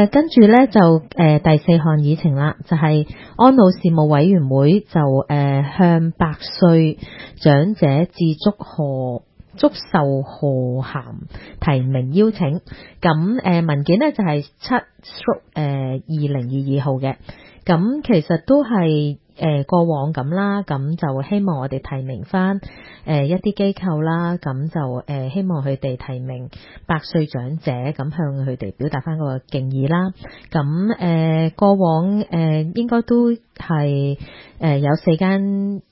跟住咧就第四項議程啦，就係安老事務委員會就向百歲長者致祝壽賀函提名邀請。咁文件咧就係7/2022號嘅。咁其實都係過往咁啦，咁就希望我哋提名翻一啲機構啦，咁就希望佢哋提名百歲長者，咁向佢哋表達翻個敬意啦。咁過往應該都係有四間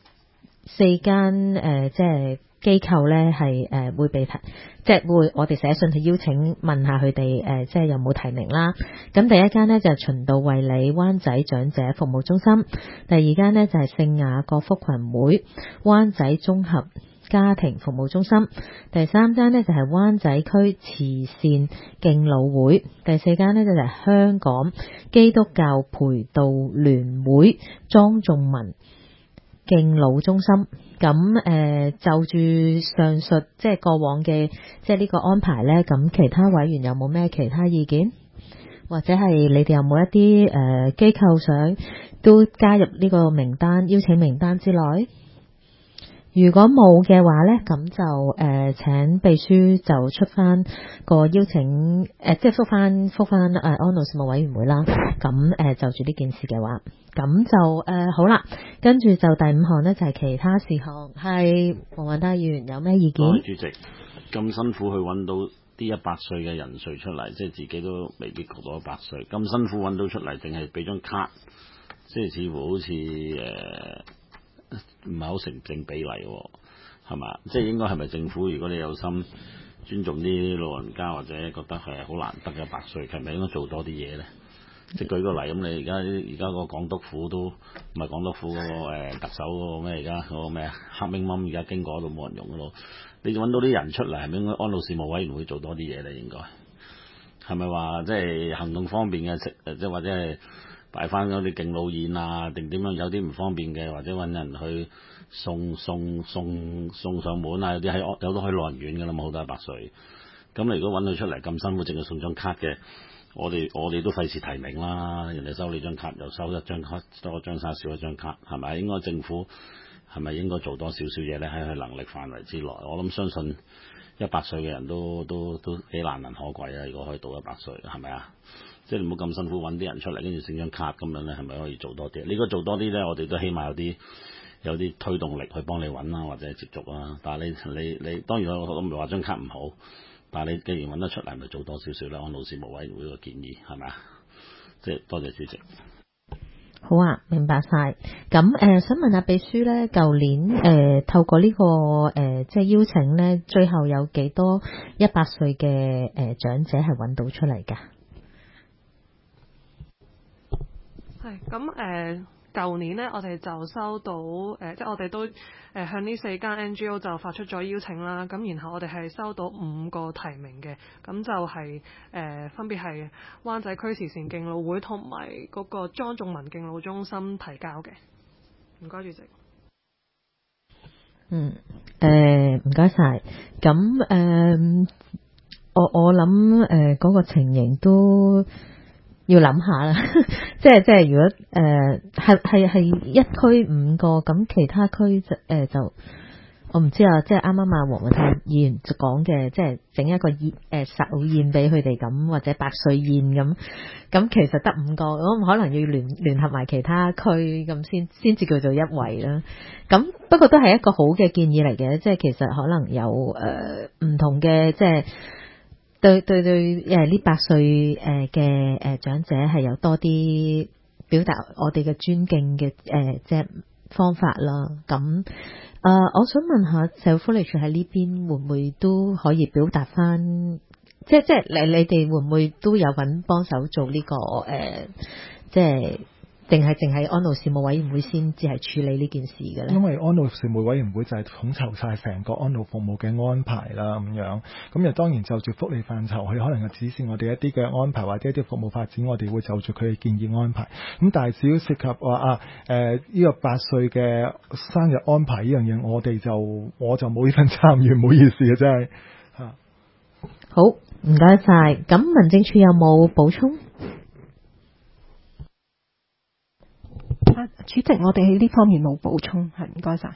即係機構咧係會被提，即係會我哋寫信去邀請問下佢哋即係有冇提名啦。咁第一間呢就係循道衛理灣仔長者服務中心，第二間呢就係聖雅各福群會灣仔綜合家庭服務中心，第三間呢就係灣仔區慈善敬老會，第四間呢就係香港基督教培道聯會莊仲文敬老中心。咁就住上述即係過往嘅即係呢個安排呢，咁其他委員有冇咩其他意見，或者係你哋有冇一啲機構想都加入呢個名單邀請名單之內？如果冇嘅話呢，咁就請秘書就出翻個邀請即係覆翻安老事務委員會啦。咁就住呢件事嘅話，咁就好啦。跟住就第五項呢，就係其他事項，係黃宏達議員有咩意見？ 主席，咁辛苦去揾到啲100歲嘅人瑞出嚟，即係自己都未必過到100歲，咁辛苦揾到出嚟，淨係俾張卡，即係似乎好似唔係好成正比例喎，係嘛？即係應該係咪政府？如果你有心尊重啲老人家，或者覺得係好難得嘅100歲，係咪應該做多啲嘢咧？即係舉個例咁，你而家個港督府都唔係港督府嗰個特首嗰個咩？而家嗰個咩黑明蚊而家經過嗰度冇人用嗰度，你揾到啲人出嚟，係咪應該安老事務委員會做多啲嘢咧？應該係咪話即係行動方便嘅即係或者係擺翻嗰啲敬老宴啊，定點樣有啲唔方便嘅，或者揾人去送上門啊？有啲有得去老人院㗎啦，冇好多100歲。咁你如果揾佢出嚟咁辛苦，淨係送張卡嘅，我哋都費事提名啦。人哋收你張卡，又收一張卡，多一張卡少一張卡，係咪？應該政府係咪應該做多少少嘢咧？喺佢能力範圍之內，我諗相信100歲嘅人都幾難能可貴啊！如果可以到100歲，係咪啊？即係唔好咁辛苦揾啲人出嚟，跟住整張卡咁樣咧，係咪可以做多啲？你如果做多啲咧，我哋都起碼有啲推動力去幫你揾啦，或者接觸啦。但係你當然我唔係話張卡唔好，但係你既然揾得出嚟，咪做多少少啦。安老事務委員會個建議係咪啊？即係多謝主席。 好啊，明白晒。咁想問下秘書咧，舊年透過呢個即係邀請咧，最後有幾多100歲嘅長者係揾到出嚟㗎？ 係咁舊年呢，我哋就收到即係我哋都向呢4間 NGO 就發出咗邀請啦。咁然後我哋係收到5個提名嘅，咁就係分別係灣仔區慈善敬老會同埋嗰個莊仲文敬老中心提交嘅。唔該，主席。 唔該晒。咁我諗嗰個情形都要諗下啦，即係如果係一區5個，咁其他區就我唔知啊，即係啱啱黃宏泰議員就講嘅，即係整一個壽宴俾佢哋咁，或者100歲宴咁其實得5個，咁可能要聯合埋其他區咁先至叫做一圍啦。咁不過都係一個好嘅建議嚟嘅，即係其實可能有唔同嘅即係。對呢100歲嘅長者係有多啲表達我哋嘅尊敬嘅即係方法啦。咁我想問下社會福利署喺呢邊會唔會都可以表達翻？即係你哋會唔會都有份幫手做呢個即係定係淨係安老事務委員會先至係處理呢件事嘅咧？ 因為安老事務委員會就係統籌晒成個安老服務嘅安排啦，咁樣咁又當然就住福利範疇，佢可能係指示我哋一啲嘅安排或者一啲服務發展，我哋會就住佢嘅建議安排。咁但係只要涉及話呢個100歲嘅生日安排呢樣嘢，我就冇呢份參與，唔好意思啊，真係嚇。 好， 唔該晒。咁民政處有冇補充？ 主席，我哋喺呢方面冇補充，係唔該晒。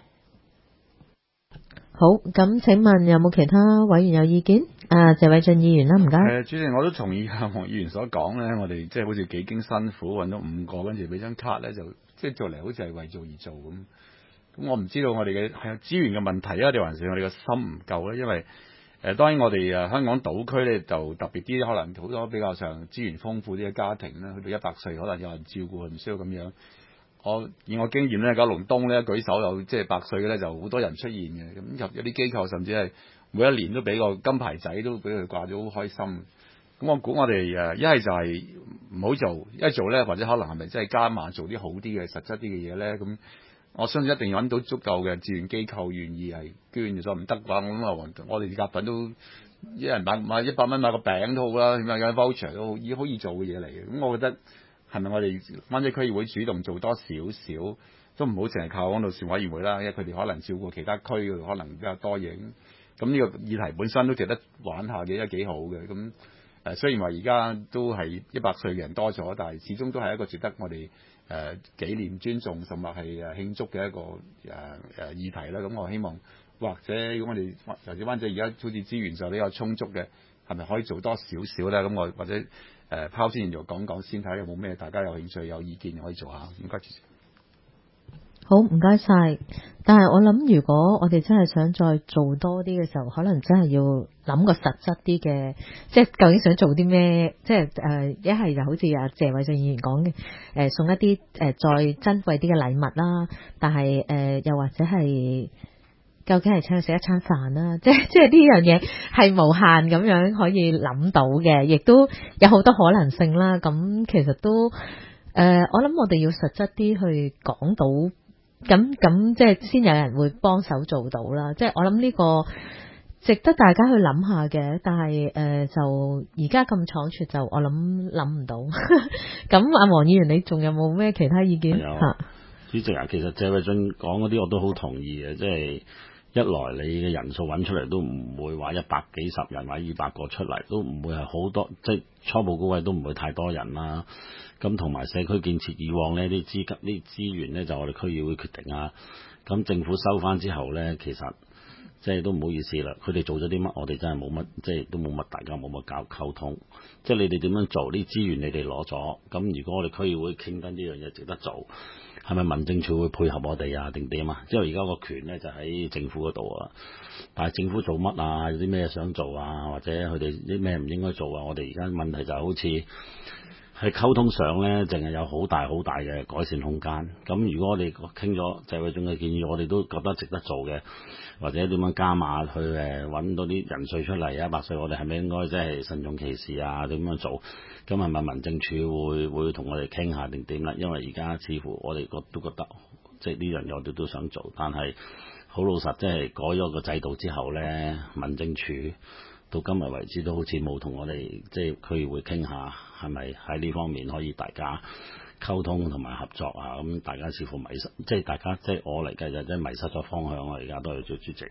好，咁請問有冇其他委員有意見？謝偉俊議員啦，唔該。 主席，我都同意阿黃議員所講咧，我哋即係好似幾經辛苦揾到5個，跟住俾張卡咧，就即係做嚟好似係為做而做咁。咁我唔知道我哋嘅係資源嘅問題啊，定還是我哋嘅心唔夠咧？因為當然我哋香港島區咧就特別啲，可能好多比較上資源豐富啲嘅家庭咧，去到100歲可能有人照顧，唔需要咁樣。以我經驗咧，九龍東咧舉手有即係100歲嘅咧，就好多人出現嘅。咁有啲機構甚至係每一年都俾個金牌仔都俾佢掛咗，好開心。咁我估我哋一係就係唔好做，一做咧或者可能係咪真係加碼做啲好啲嘅實質啲嘅嘢咧？咁我相信一定要揾到足夠嘅志願機構願意係捐，咗唔得嘅話，我哋夾份都一人買100蚊買個餅都好啦，起碼有 voucher 都好易做嘅嘢嚟嘅。咁我覺得。係咪我哋灣仔區議會主動做多少少，都唔好淨係靠安老事委員會啦，因為佢哋可能照顧其他區嗰度可能比較多嘢。咁呢個議題本身都值得玩下嘅，都幾好嘅。咁雖然話而家都係100歲嘅人多咗，但係始終都係一個值得我哋紀念、尊重，甚至係慶祝嘅一個議題啦。咁我希望或者如果我哋尤其灣仔而家好似資源就比較充足嘅，係咪可以做多少少咧？咁我或者拋先就講先，睇有冇咩大家有興趣有意見可以做下。唔該主席。 好，唔該晒。但係我諗，如果我哋真係想再做多啲嘅時候，可能真係要諗個實質啲嘅，即係究竟想做啲咩？即係一係就好似阿謝偉俊議員講嘅，送一啲再珍貴啲嘅禮物啦。但係又或者係究竟係請佢食一餐飯啦？即係呢樣嘢係無限咁樣可以諗到嘅，亦都有好多可能性啦。咁其實都我諗我哋要實質啲去講到。咁即係先有人會幫手做到啦，即係我諗呢個值得大家去諗下嘅，但係就而家咁倉促就我諗唔到。咁阿黃議員，你仲有冇咩其他意見？ 主席啊，其實謝偉俊講嗰啲我都好同意嘅，即係一來你嘅人數揾出嚟都唔會話100幾十人或者200個出嚟，都唔會係好多，即係初步高位都唔會太多人啦。咁同埋社區建設以往呢啲資源呢，就我哋區議會決定啊。咁政府收翻之後呢，其實即係都唔好意思啦。佢哋做咗啲乜，我哋真係冇乜，即係都冇乜，大家冇乜溝通。即係你哋點樣做呢？資源你哋攞咗，咁如果我哋區議會傾緊呢樣嘢值得做，係咪民政處會配合我哋啊？定點啊？因為而家個權呢就喺政府嗰度啊。但係政府做乜啊？有啲咩想做啊？或者佢哋啲咩唔應該做啊？我哋而家問題就好似。喺溝通上呢，淨係有好大嘅改善空間。咁如果我哋傾咗謝偉俊嘅建議，我哋都覺得值得做嘅，或者點樣加碼去揾到啲人數出嚟100歲，我哋係咪應該即係慎重其事啊？點樣做？咁係咪民政處會同我哋傾下定點啦？因為而家似乎我哋都覺得即係呢樣嘢我哋都想做，但係好老實，即係改咗個制度之後呢，民政處到今日為止都好似冇同我哋即係區議會傾下，係咪喺呢方面可以大家溝通同埋合作啊？咁大家似乎迷失，即係大家即係我嚟計就真係迷失咗方向啊！而家都係做主席。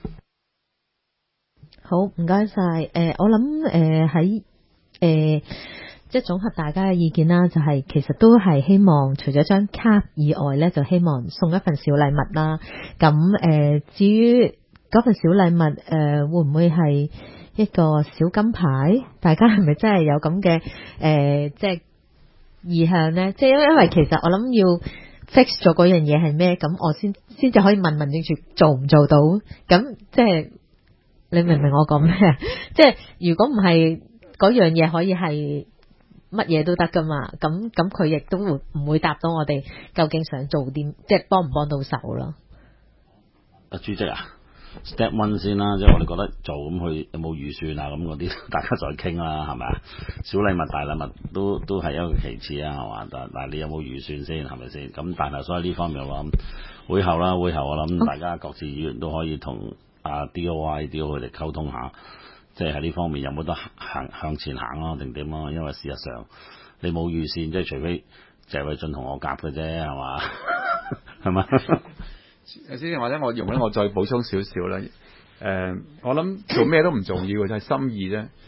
好，唔該晒。我諗喺即係總合大家嘅意見啦，就係其實都係希望除咗張卡以外咧，就希望送一份小禮物啦。咁至於嗰份小禮物會唔會係一個小金牌？大家係咪真係有咁嘅即係意向呢？即係因為其實我諗要 fix 咗嗰樣嘢係咩，咁我先至可以問民政處做唔做到。咁即係你明唔明我講咩？即係如果唔係嗰樣嘢可以係乜嘢都得噶嘛？咁佢亦都唔會答到我哋究竟想做啲，即係幫唔幫到手咯。 主席啊，Step One 先啦，即係我哋覺得做咁，佢有冇預算啊？咁嗰啲大家再傾啦，係咪啊？小禮物、大禮物都係一個其次啊，係嘛？但係你有冇預算先，係咪先？咁但係所以呢方面我諗會後我諗大家各自議員都可以同DOI 佢哋溝通下，即係喺呢方面有冇得向前行咯，定點咯？因為事實上你冇預算，即係除非謝偉俊同我夾嘅啫，係嘛？係嘛？ 先或者我再補充少少啦。我諗做咩都唔重要，就係心意啫。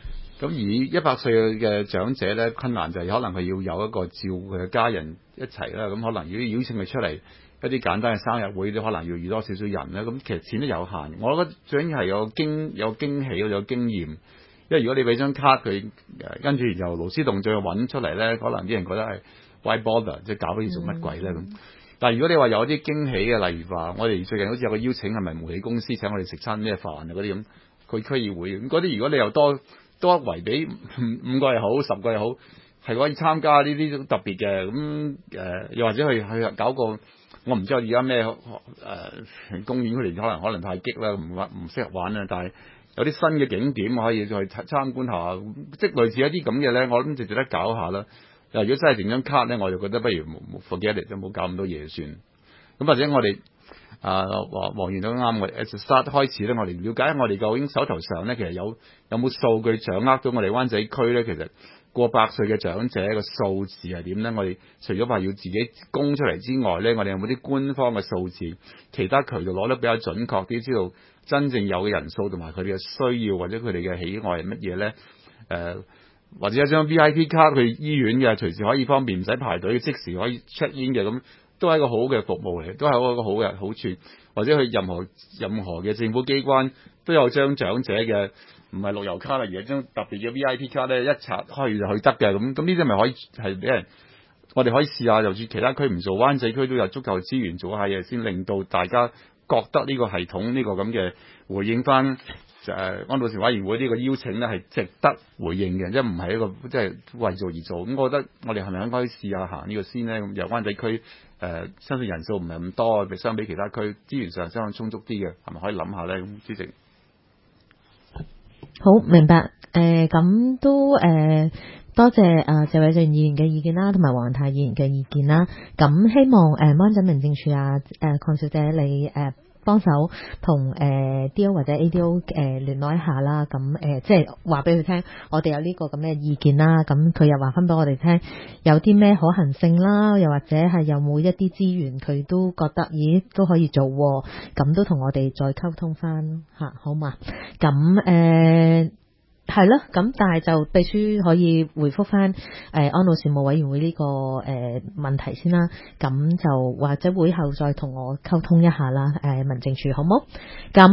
咁而100歲嘅長者咧，困難就係可能佢要有一個照顧佢嘅家人一齊啦。咁可能如果邀請佢出嚟一啲簡單嘅生日會，都可能要預多少少人啦。咁其實錢都有限，我覺得最緊要係有驚喜，有經驗。因為如果你俾張卡佢，跟住由勞師動眾去揾出嚟咧，可能啲人覺得係 why bother， 即係搞呢啲做乜鬼咧咁。但係如果你話有啲驚喜嘅，例如話我哋最近好似有個邀請係咪煤氣公司請我哋食餐咩飯啊嗰啲咁，佢區議會咁嗰啲，如果你又多一圍俾5個又好10個又好，係可以參加呢啲特別嘅咁又或者去搞個我唔知而家咩公園佢哋可能太激啦，唔適合玩啊，但係有啲新嘅景點可以再參觀下，即係類似一啲咁嘅咧，我諗就值得搞下啦。如果真係整張卡咧，我就覺得不如 forget it， 就冇搞咁多嘢算。咁或者我哋黃員都啱嘅 ，at the start 開始咧，我哋了解我哋究竟手頭上咧，其實有冇數據掌握到我哋灣仔區咧，其實過100歲嘅長者個數字係點咧？我哋除咗話要自己供出嚟之外咧，我哋有冇啲官方嘅數字，其他渠道攞得比較準確啲，知道真正有嘅人數同埋佢哋嘅需要或者佢哋嘅喜愛係乜嘢咧？或者一張 VIP 卡去醫院嘅，隨時可以方便唔使排隊，即時可以 check in 嘅，咁都係一個好嘅服務嚟，都係一個好嘅好處。或者去任何嘅政府機關都有張長者嘅，唔係樂悠卡啦，而係張特別嘅 VIP 卡咧，一刷開就去得嘅。咁呢啲咪可以係俾人，我哋可以試下，就算其他區唔做，灣仔區都有足夠資源做下嘢，先令到大家覺得呢個系統呢個咁嘅回應翻。安老事委員會呢個邀請咧係值得回應嘅，即係唔係一個即係為做而做。咁我覺得我哋係咪應該試下行呢個先咧？咁由灣仔區相信人數唔係咁多，相比其他區資源上相對充足啲嘅，係咪可以諗下咧？咁主席， 好明白。咁都多謝謝偉俊議員嘅意見啦，同埋黃太議員嘅意見啦。咁希望灣仔民政處鄺小姐你幫手同DO 或者 ADO 聯絡一下啦，咁即係話俾佢聽，我哋有呢個咁嘅意見啦，咁佢又話翻俾我哋聽，有啲咩可行性啦，又或者係有冇一啲資源佢都覺得咦都可以做，咁都同我哋再溝通翻吓，好嘛？咁係咯，咁但係就秘書可以回覆翻安老事務委員會呢個問題先啦，咁就或者會後再同我溝通一下啦，民政處好冇？咁